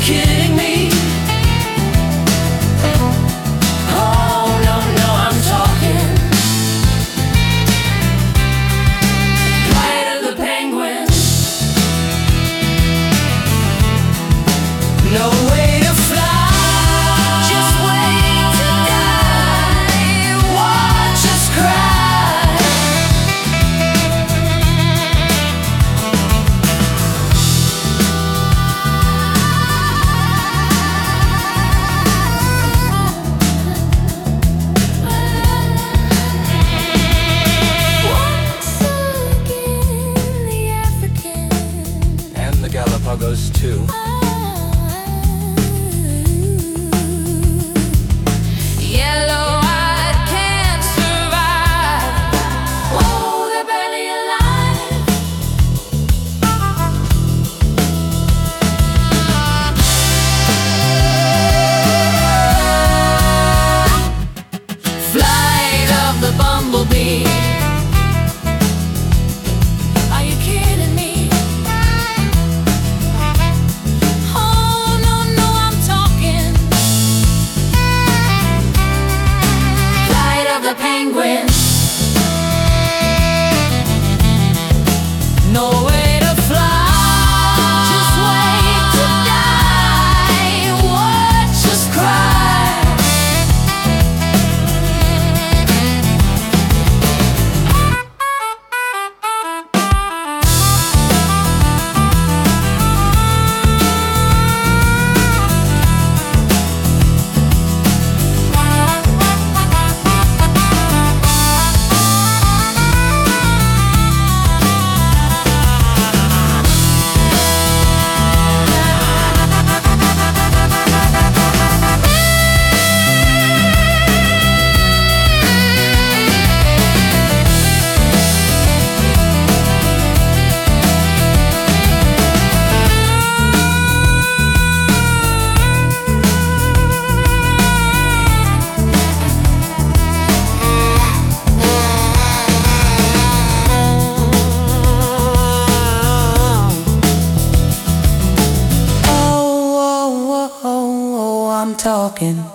kidding me? Oh, no, no, I'm talking Flight of the Penguins. No way to fly, just wait to die. Watch us cry. Once again, the African And the Galapagos too. Yellow-eyed can't survive. Whoa, they're barely alive. Flight of the bumblebee. Are you kidding me? Oh, no, no, I'm talking Flight of the Penguins. No way to fly, just wait to die. Watch us cry. I'm talking